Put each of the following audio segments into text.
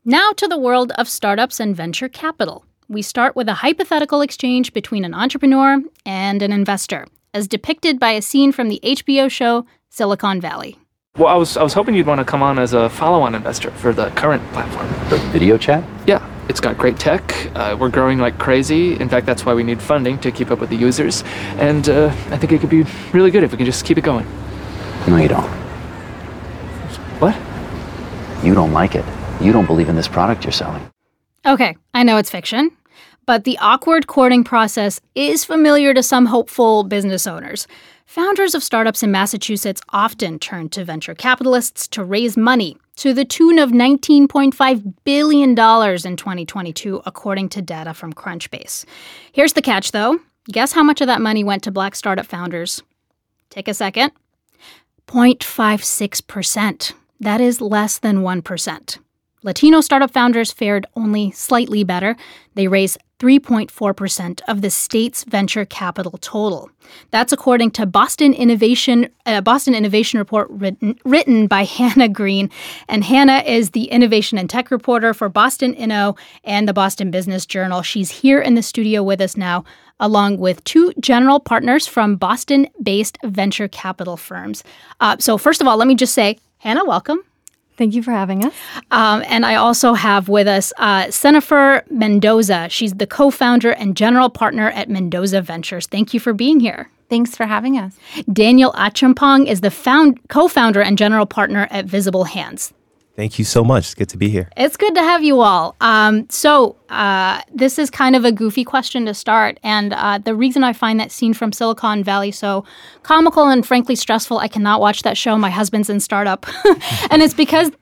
Now to the world of startups and venture capital. We start with a hypothetical exchange between an entrepreneur and an investor, as depicted by a scene from the HBO show Silicon Valley. Well, I was hoping you'd want to come on as a follow-on investor for the current platform. For video chat? Yeah, it's got great tech. We're growing like crazy. In fact, that's why we need funding to keep up with the users. And I think it could be really good if we can just keep it going. No, you don't. What? You don't like it. You don't believe in this product you're selling. Okay, I know it's fiction, but the awkward courting process is familiar to some hopeful business owners. Founders of startups in Massachusetts often turn to venture capitalists to raise money to the tune of $19.5 billion in 2022, according to data from Crunchbase. Here's the catch, though. Guess how much of that money went to Black startup founders? Take a second. 0.56%. That is less than 1%. Latino startup founders fared only slightly better. They raised 3.4% of the state's venture capital total. That's according to Boston Innovation Report written by Hannah Green. And Hannah is the innovation and tech reporter for Boston Inno and the Boston Business Journal. She's here in the studio with us now, along with two general partners from Boston-based venture capital firms. So first of all, let me just say, Hannah, welcome. Thank you for having us. And I also have with us Jennifer Mendoza. She's the co-founder and general partner at Mendoza Ventures. Thank you for being here. Thanks for having us. Daniel Achampong is the co-founder and general partner at Visible Hands. Thank you so much. It's good to be here. It's good to have you all. So this is kind of a goofy question to start. And the reason I find that scene from Silicon Valley so comical and frankly stressful, I cannot watch that show. My husband's in startup. And it's because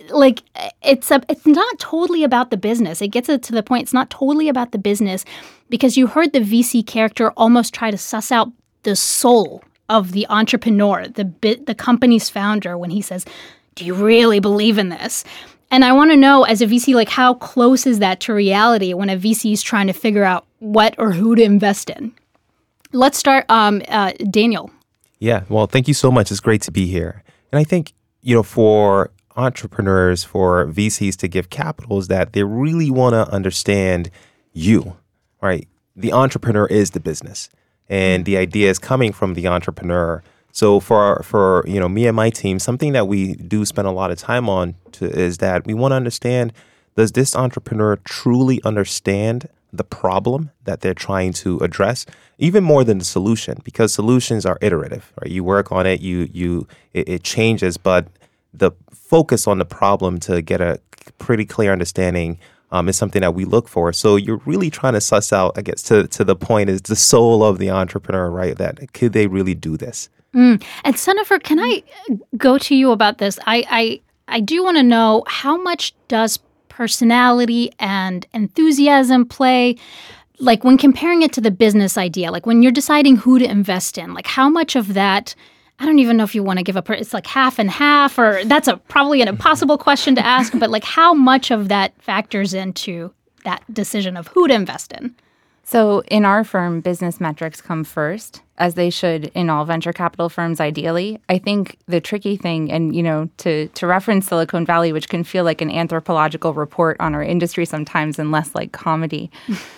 it's not totally about the business. It gets to the point. It's not totally about the business because you heard the VC character almost try to suss out the soul of the entrepreneur, the company's founder, when he says, "Do you really believe in this?" And I want to know, as a VC, how close is that to reality when a VC is trying to figure out what or who to invest in? Let's start, Daniel. Yeah, well, thank you so much. It's great to be here. And I think, for entrepreneurs, for VCs to give capital is that they really want to understand you, right? The entrepreneur is the business. And the idea is coming from the entrepreneur. So for me and my team, something that we do spend a lot of time on is that we want to understand, does this entrepreneur truly understand the problem that they're trying to address, even more than the solution, because solutions are iterative, right? You work on it, it changes, but the focus on the problem to get a pretty clear understanding is something that we look for. So you're really trying to suss out, I guess, to the point is the soul of the entrepreneur, right? That could they really do this? And Jennifer, can I go to you about this? I do want to know, how much does personality and enthusiasm play, when comparing it to the business idea, when you're deciding who to invest in, how much of that, I don't even know if you want to give it's half and half, or that's probably an impossible question to ask, but how much of that factors into that decision of who to invest in? So in our firm, business metrics come first, as they should in all venture capital firms, ideally. I think the tricky thing, and, to reference Silicon Valley, which can feel like an anthropological report on our industry sometimes and less like comedy,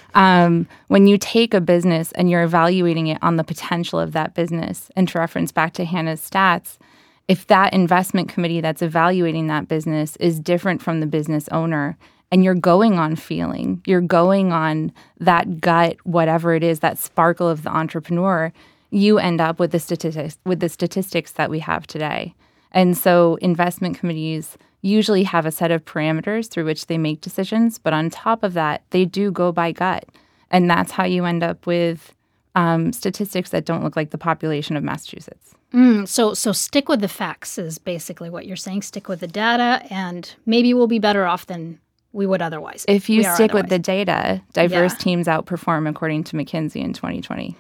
when you take a business and you're evaluating it on the potential of that business, and to reference back to Hannah's stats, if that investment committee that's evaluating that business is different from the business owner, and you're going on feeling, you're going on that gut, whatever it is, that sparkle of the entrepreneur, you end up with the statistics that we have today. And so investment committees usually have a set of parameters through which they make decisions, but on top of that, they do go by gut. And that's how you end up with statistics that don't look like the population of Massachusetts. So stick with the facts is basically what you're saying. Stick with the data, and maybe we'll be better off than we would otherwise. If you stick with the data, diverse teams outperform, according to McKinsey in 2020.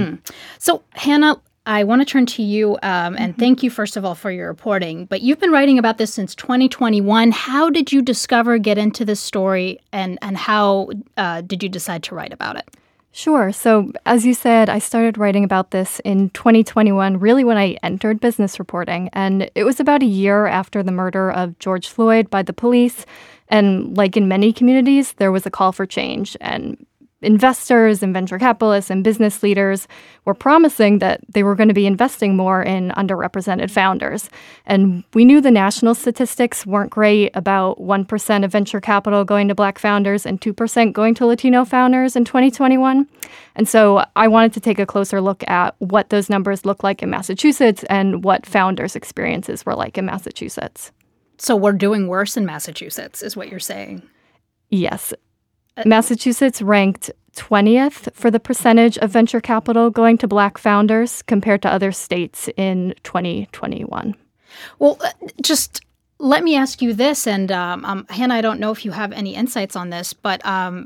So, Hannah, I want to turn to you, and thank you, first of all, for your reporting. But you've been writing about this since 2021. How did you get into this story, and how did you decide to write about it? Sure. So, as you said, I started writing about this in 2021, really when I entered business reporting. And it was about a year after the murder of George Floyd by the police. And like in many communities, there was a call for change. And investors and venture capitalists and business leaders were promising that they were going to be investing more in underrepresented founders. And we knew the national statistics weren't great, about 1% of venture capital going to Black founders and 2% going to Latino founders in 2021. And so I wanted to take a closer look at what those numbers look like in Massachusetts and what founders' experiences were like in Massachusetts. So we're doing worse in Massachusetts, is what you're saying? Yes. Massachusetts ranked 20th for the percentage of venture capital going to Black founders compared to other states in 2021. Well, just let me ask you this, and Hannah, I don't know if you have any insights on this, but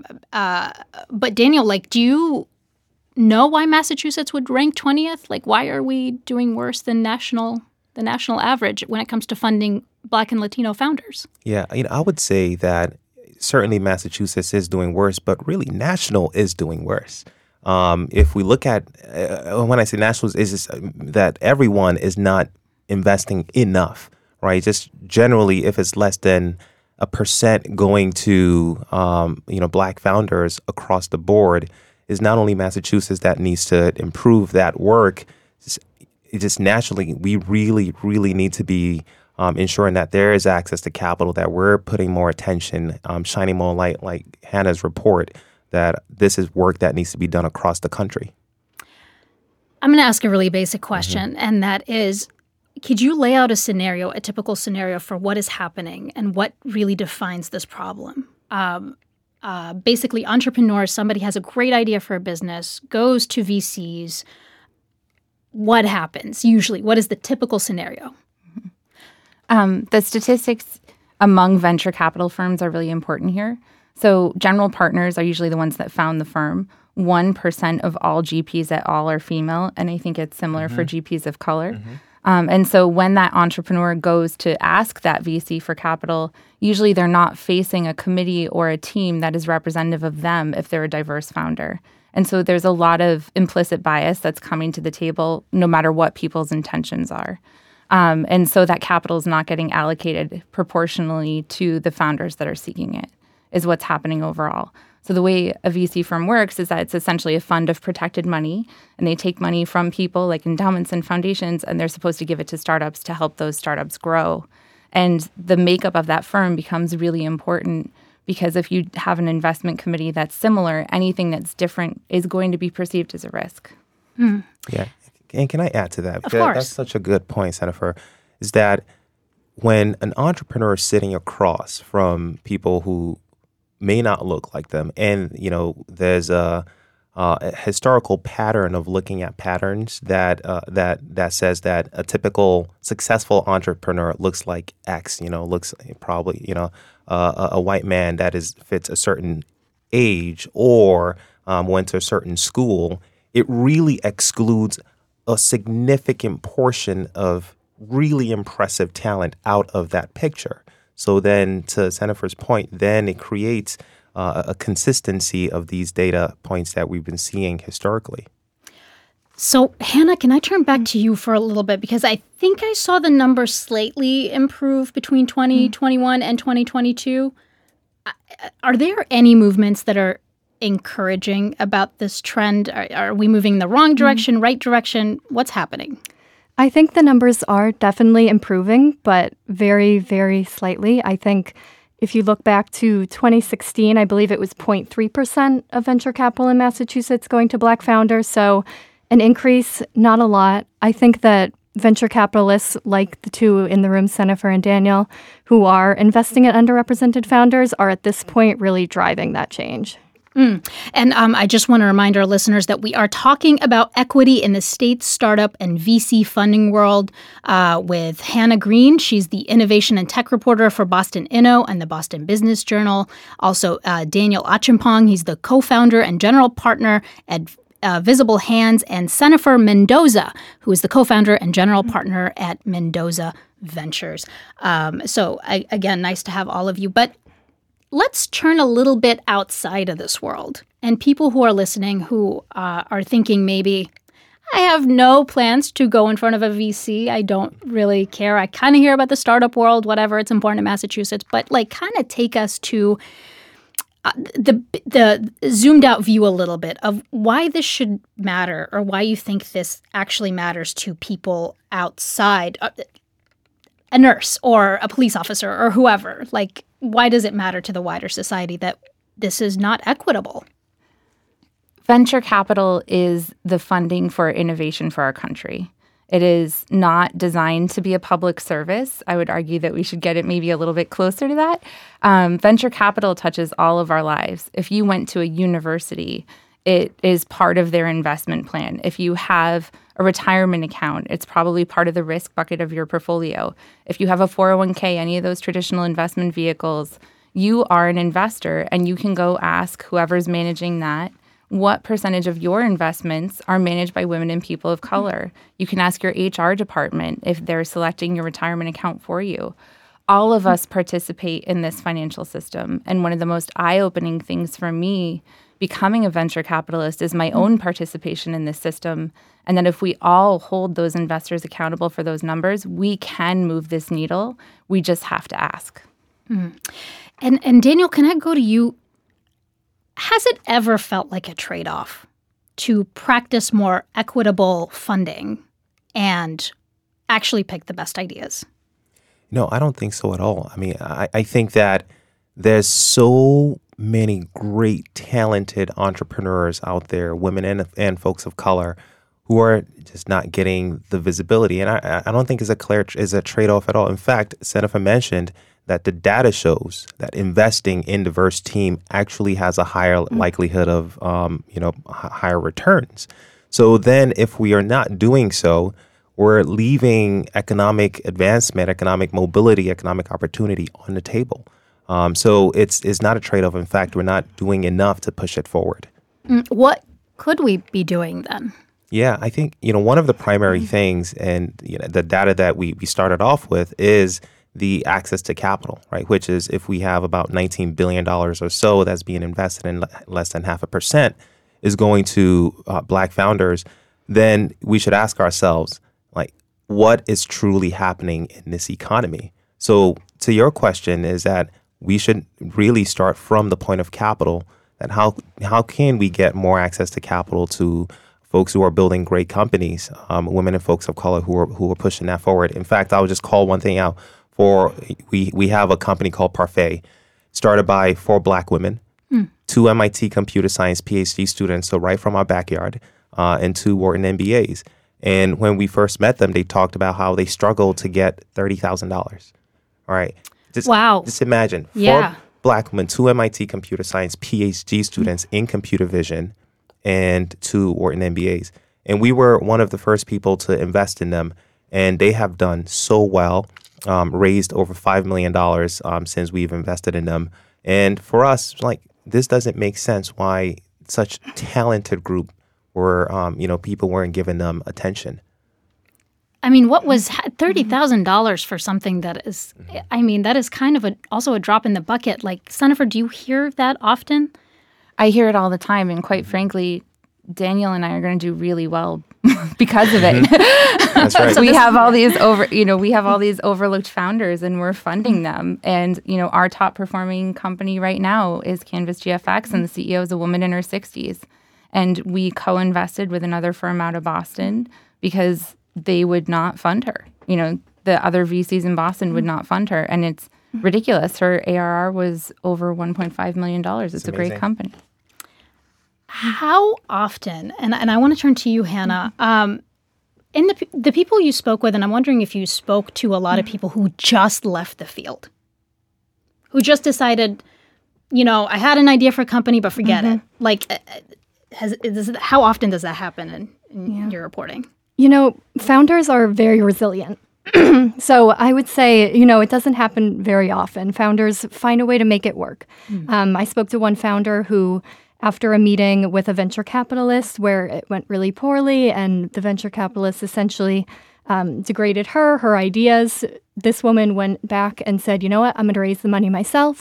Daniel, like, do you know why Massachusetts would rank 20th? Like, why are we doing worse than the national average when it comes to funding Black and Latino founders? Yeah, I would say that certainly Massachusetts is doing worse, but really national is doing worse. If we look at, when I say national, is that everyone is not investing enough, right? Just generally, if it's less than 1% going to, Black founders across the board, is not only Massachusetts that needs to improve that work. Just nationally, we really, really need to be ensuring that there is access to capital, that we're putting more attention, shining more light, like Hannah's report, that this is work that needs to be done across the country. I'm going to ask a really basic question, and that is, could you lay out a typical scenario for what is happening and what really defines this problem? Basically, entrepreneurs, somebody has a great idea for a business, goes to VCs. What happens usually? What is the typical scenario? The statistics among venture capital firms are really important here. So general partners are usually the ones that found the firm. 1% of all GPs at all are female, and I think it's similar for GPs of color. And so when that entrepreneur goes to ask that VC for capital, usually they're not facing a committee or a team that is representative of them if they're a diverse founder. And so there's a lot of implicit bias that's coming to the table no matter what people's intentions are. And so that capital is not getting allocated proportionally to the founders that are seeking it, is what's happening overall. So the way a VC firm works is that it's essentially a fund of protected money, and they take money from people like endowments and foundations, and they're supposed to give it to startups to help those startups grow. And the makeup of that firm becomes really important because if you have an investment committee that's similar, anything that's different is going to be perceived as a risk. Yeah. And can I add to that? Of course. That's such a good point, Jennifer, is that when an entrepreneur is sitting across from people who may not look like them, and, there's a historical pattern of looking at patterns that says that a typical successful entrepreneur looks like X, looks probably, a white man that fits a certain age or went to a certain school, it really excludes a significant portion of really impressive talent out of that picture. So then, to Jennifer's point, then it creates a consistency of these data points that we've been seeing historically. So, Hannah, can I turn back to you for a little bit? Because I think I saw the numbers slightly improve between 2021 and 2022. Are there any movements that are encouraging about this trend? Are we moving in the wrong direction, right direction? What's happening? I think the numbers are definitely improving, but very, very slightly. I think if you look back to 2016, I believe it was 0.3% of venture capital in Massachusetts going to Black founders. So an increase, not a lot. I think that venture capitalists like the two in the room, Jennifer and Daniel, who are investing in underrepresented founders, are at this point really driving that change. And I just want to remind our listeners that we are talking about equity in the state startup and VC funding world with Hannah Green. She's the innovation and tech reporter for Boston Inno and the Boston Business Journal. Also, Daniel Achimpong. He's the co-founder and general partner at Visible Hands, and Jennifer Mendoza, who is the co-founder and general partner at Mendoza Ventures. Again, nice to have all of you. But let's turn a little bit outside of this world. And people who are listening who are thinking maybe, I have no plans to go in front of a VC. I don't really care. I kind of hear about the startup world, whatever. It's important in Massachusetts. But like kind of take us to the zoomed out view a little bit of why this should matter or why you think this actually matters to people outside, a nurse or a police officer or whoever. Like, why does it matter to the wider society that this is not equitable? Venture capital is the funding for innovation for our country. It is not designed to be a public service. I would argue that we should get it maybe a little bit closer to that. Venture capital touches all of our lives. If you went to a university, it is part of their investment plan. If you have a retirement account, it's probably part of the risk bucket of your portfolio. If you have a 401k, any of those traditional investment vehicles, you are an investor and you can go ask whoever's managing that, what percentage of your investments are managed by women and people of color? You can ask your HR department if they're selecting your retirement account for you. All of us participate in this financial system. And one of the most eye-opening things for me becoming a venture capitalist is my own participation in this system. And that if we all hold those investors accountable for those numbers, we can move this needle. We just have to ask. And Daniel, can I go to you? Has it ever felt like a trade-off to practice more equitable funding and actually pick the best ideas? No, I don't think so at all. I mean, I think that there's so many great, talented entrepreneurs out there, women and folks of color, who are just not getting the visibility. And I don't think it's a trade-off at all. In fact, Senefa mentioned that the data shows that investing in diverse team actually has a higher likelihood of, higher returns. So then if we are not doing so, we're leaving economic advancement, economic mobility, economic opportunity on the table. So it's not a trade-off. In fact, we're not doing enough to push it forward. What could we be doing then? Yeah, I think, one of the primary things and the data that we started off with is the access to capital, right? Which is if we have about $19 billion or so that's being invested in less than 0.5% is going to Black founders, then we should ask ourselves, like, what is truly happening in this economy? So to your question is that we should really start from the point of capital, that how can we get more access to capital to folks who are building great companies, women and folks of color who are pushing that forward. In fact, I would just call one thing out. We have a company called Parfait, started by 4 Black women, 2 MIT computer science PhD students, so right from our backyard, and 2 Wharton MBAs. And when we first met them, they talked about how they struggled to get $30,000. All right. Wow. Just imagine 4 Black women, 2 MIT computer science PhD students in computer vision, and 2 Wharton MBAs. And we were one of the first people to invest in them, and they have done so well. Raised over $5 million since we've invested in them. And for us, like, this doesn't make sense why such talented group were, people weren't giving them attention. I mean, what was $30,000 for something that is, that is kind of also a drop in the bucket. Like, Senefa, do you hear that often? I hear it all the time. And quite frankly, Daniel and I are going to do really well because of it. That's right. So we have all these overlooked founders, and we're funding them. And our top performing company right now is Canvas GFX, and the CEO is a woman in her 60s. And we co-invested with another firm out of Boston because they would not fund her. The other VCs in Boston would not fund her, and it's ridiculous. Her ARR was over $1.5 million. It's a great company. How often, and I want to turn to you, Hannah, in the people you spoke with, and I'm wondering if you spoke to a lot of people who just left the field, who just decided, I had an idea for a company, but forget it. Like, how often does that happen in your reporting? Founders are very resilient. So I would say, it doesn't happen very often. Founders find a way to make it work. I spoke to one founder who, after a meeting with a venture capitalist where it went really poorly and the venture capitalist essentially degraded her ideas, this woman went back and said, you know what, I'm going to raise the money myself.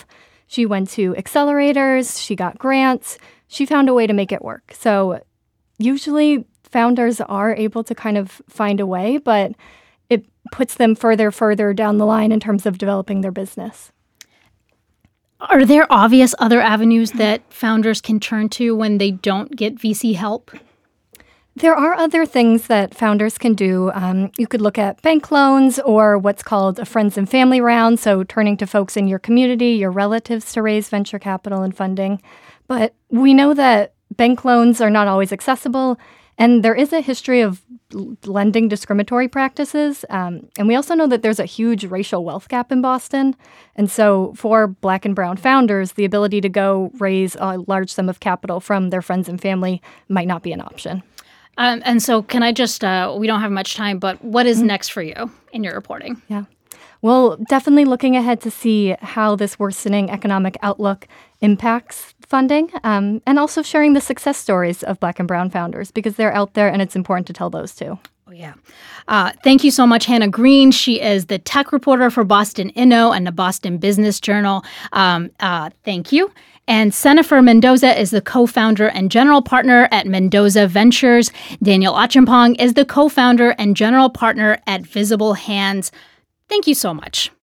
She went to accelerators, she got grants, she found a way to make it work. So usually founders are able to kind of find a way, but it puts them further down the line in terms of developing their business. Are there obvious other avenues that founders can turn to when they don't get VC help? There are other things that founders can do. You could look at bank loans or what's called a friends and family round, so turning to folks in your community, your relatives to raise venture capital and funding. But we know that bank loans are not always accessible, and there is a history of lending discriminatory practices. And we also know that there's a huge racial wealth gap in Boston. And so for Black and brown founders, the ability to go raise a large sum of capital from their friends and family might not be an option. And so can I just, we don't have much time, but what is next for you in your reporting? Yeah. Well, definitely looking ahead to see how this worsening economic outlook impacts funding, and also sharing the success stories of Black and brown founders, because they're out there and it's important to tell those too. Oh, yeah. Thank you so much, Hannah Green. She is the tech reporter for Boston Inno and the Boston Business Journal. Thank you. And Sennifer Mendoza is the co-founder and general partner at Mendoza Ventures. Daniel Achampong is the co-founder and general partner at Visible Hands. Thank you so much.